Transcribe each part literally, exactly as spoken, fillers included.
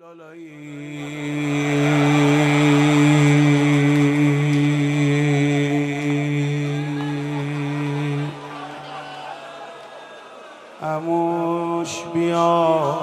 عموش بیا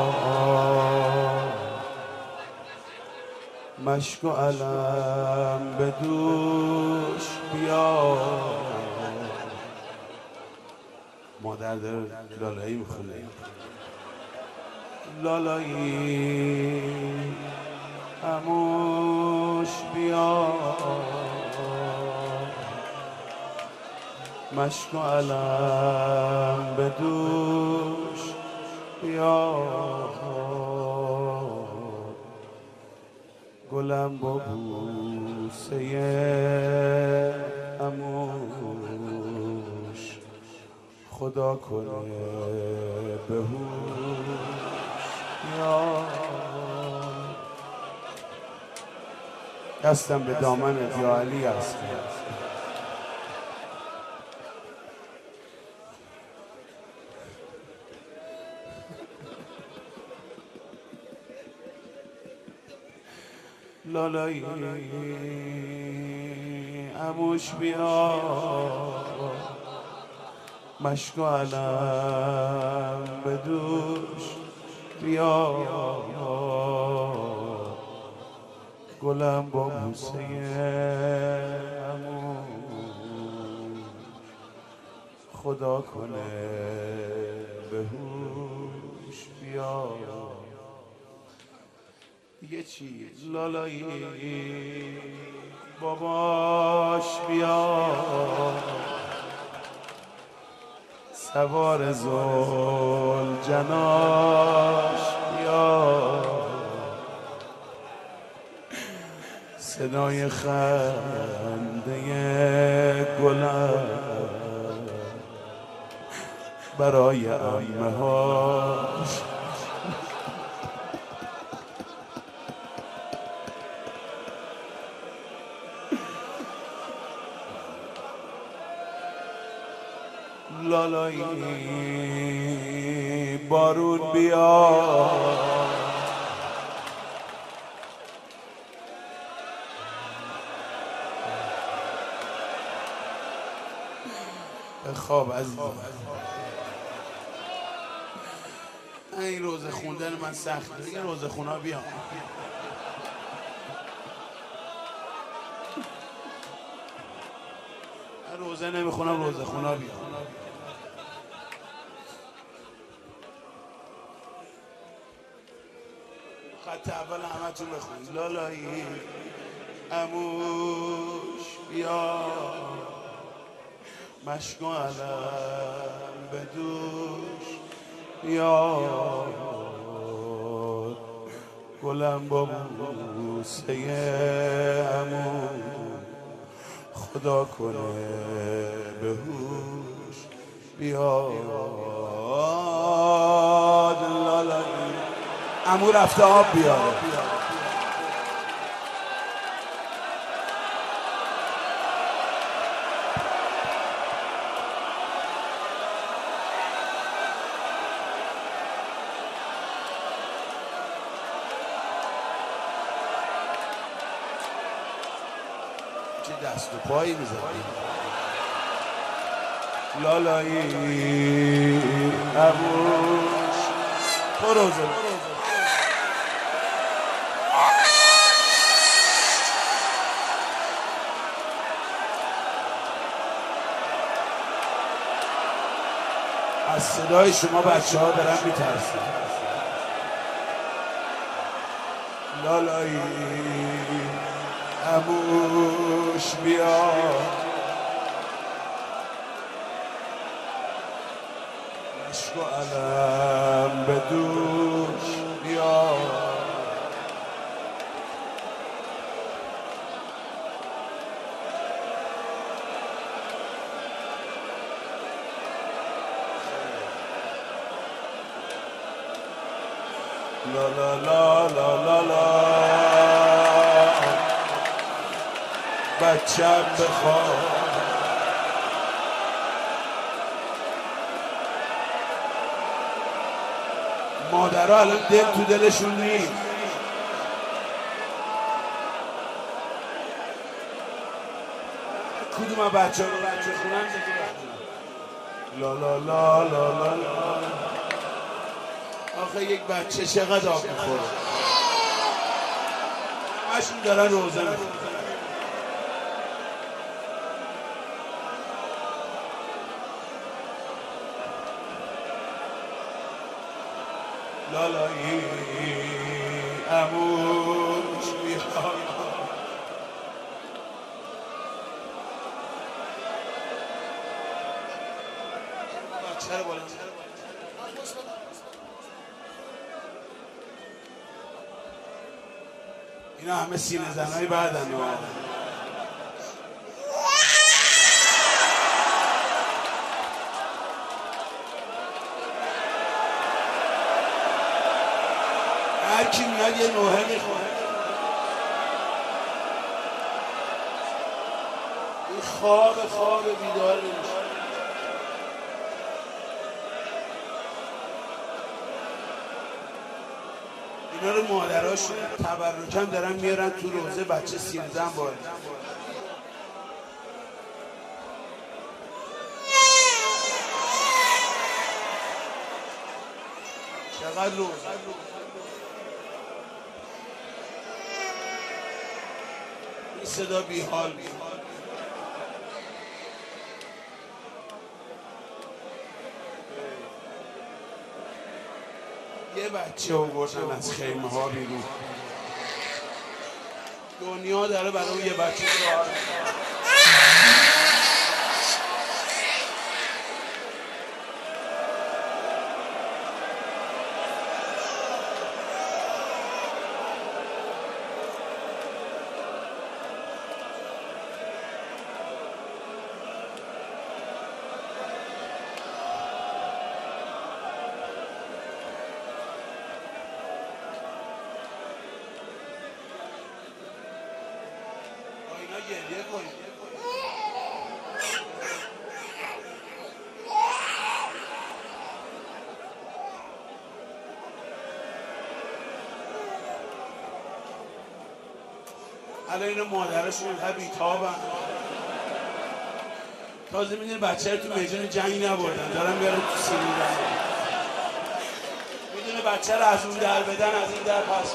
مشک و علم به دوش بیا. مادر داره لالایی میخونه. لالایی عموش بیا مشک و علم به دوش بیا. گلم با بوسه عموش خدا کنه به هوش بیا. دستم به دامن یا علی است. لالایی عموش بیا مشک و علم به دوش بیا. گلم با بوسه عموش خدا کنه به هوش بیا. یه چیز لالایی باباش بیا سوار زل جناش بیا. صدای خنده گلم برای عمه هاش. لالایی بارون بیا خواب عزیزم. این روزه خوندن من سخته. این روزه خونا بیا. روزه نمیخونم روزه خونا بیا. خط اول همه تون بخون. لالایی عموش بیا مشک و علم به دوش بیا. گلم با بوسه عموش خدا کنه به هوش بیا. لالایی عمو رفته آب بیاره. چه دست و پایی میزدی. لالایی عموش تو روزه از صدای شما بچه ها دارن میترسن. لالایی عموش بیا مشک و علم به دوش بیا. لا لا لا لا لا لا بچم بخواد مادرها الان دل تو دلشون نیست. کدوم از بچه ها رو بچه خونن لا لا لا لا لا لا. آخه یک بچه چقدر آب میخوره، همشون دارن روزه میخورن. لالایی اموش بیاد بچه رو بالا. اینا همه سینه زنهای بعدن. هر کی میاد یه نوحه میخوره. این خواب خواب بیدار نمیشه. اینا رو مادراشون تبرکن دارن میارن تو روزه بچه سیرزن بار. چقدر روزه این صدا بیحال بیحال. یه بچه آوردن از خیمه ها بیرون. دنیا داره برای اون یه بچه دعا میکنه. گریه کنید. الان اینو مادرشون اینقدر بیتابن، تازه میدونی بچه رو تو میدون جنگ نبردن، دارن بیارن تو سینی دارن. میدونه بچه رو از اون در بدن، از این در پس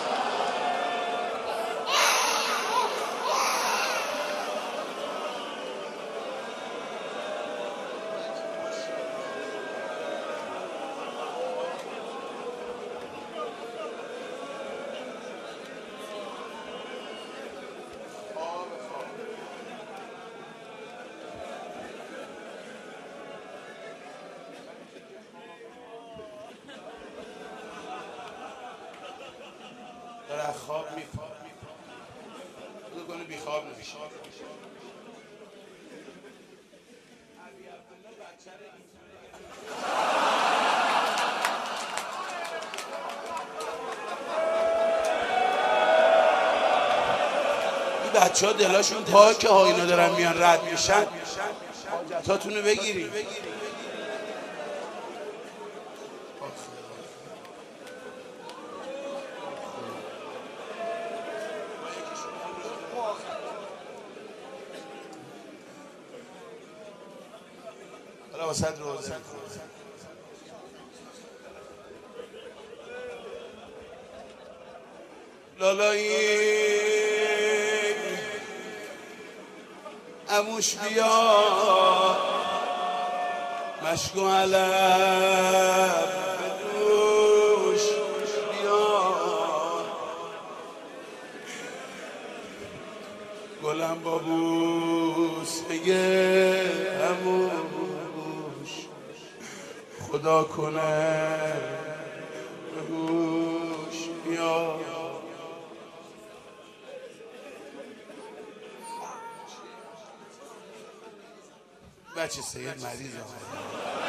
داره خواب میپاره. بگو کنه بی خواب نمیشه. این بچه ها دلاشون پاکه ها، اینا دارن میان رد میشن. حاجتاتونو بگیریم. حالا واسه روزه لالایی اموش بیا مشکو علم بدوش بیا گلم بابوس میگه اموش خدا کنه بهوش بیا. بچه سید مریض آمده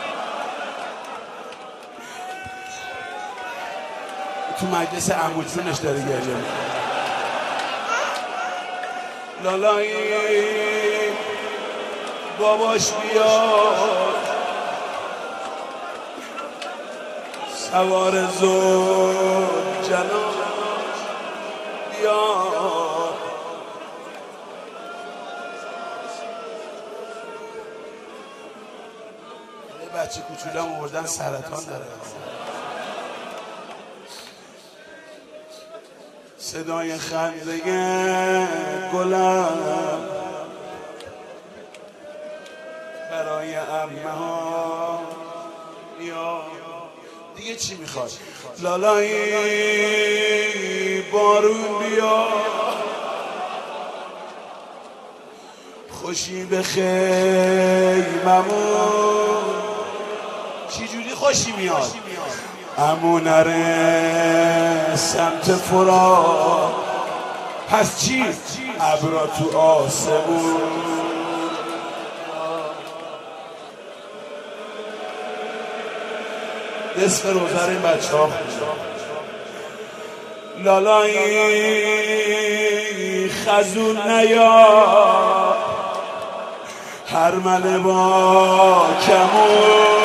تو مجلس عموچونش داره گریه میکنه. لالایی باباش بیاد سوار زود جلال بیاد بچه کوچولم آوردن سرطان داره. صدای خنده گلم برای عمه ها یا دیگه چی میخواد؟ لالایی بارون بیا خوشی به خیممون. چی جوری خوشی میاد؟ امو نره سمت فرا پس چی؟ ابرا تو آسمون. نصف روزه این بچه ها لالایی خزون نیا هرمله با کمون.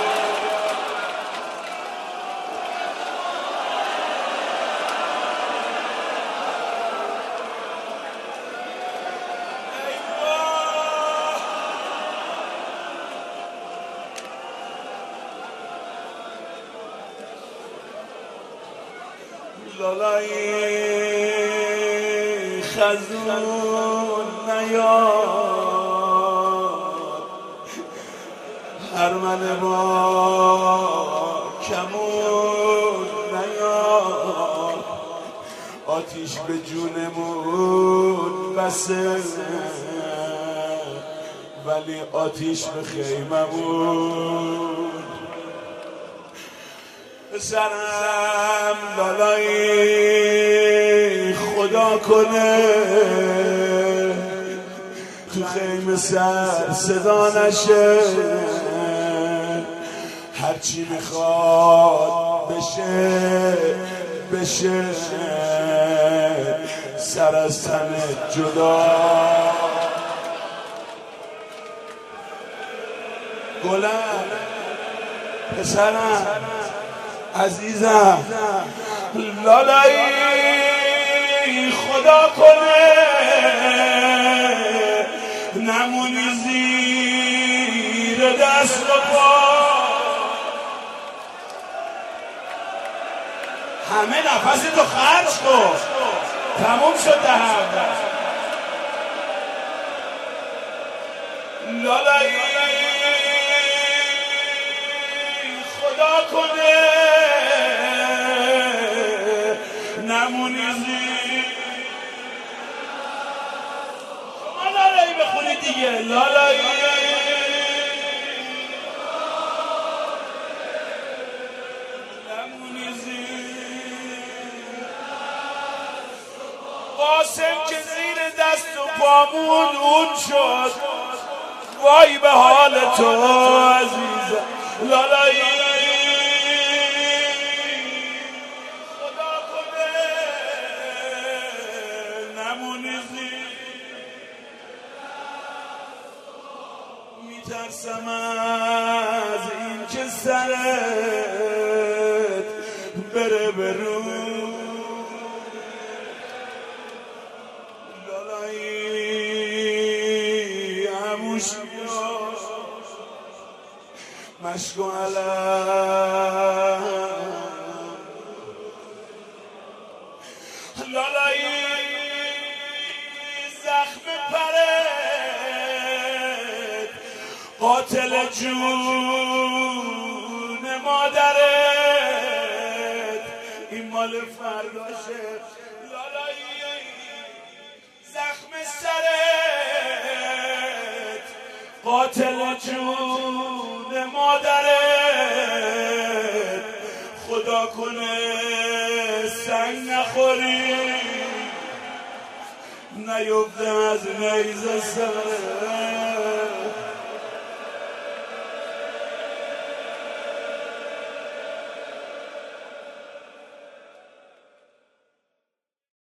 لالایی خزون نیاد هرمله با کمون نیاد آتیش به جونمون بسه ولی آتیش به خیممون. پسرم لالایی خدا کنه تو خیمه سر صدا نشه هرچی میخواد بشه بشه سر از تن جدا. گلم پسرم عزیزم لالایی خدا کنه نمونی زیر دست و پا همه نفس تو خرج کن تموم شد دهم. لالایی خدا کنه نمونی زیر شما لالایی بخونید دیگه. لالایی نمونی زیر قاسم که زیر دست و پامون اون شد وای به حال تو عزیزم. لالایی میترسم از این که سرت بره برو. لالایی عموش مشکو علم لالایی زخم پرت قاتل جون مادرت این مال فرداشه. لالایی زخم سرت قاتل جون مادرت خدا کنه سنگ نخوری نیفته از نیزه سرت.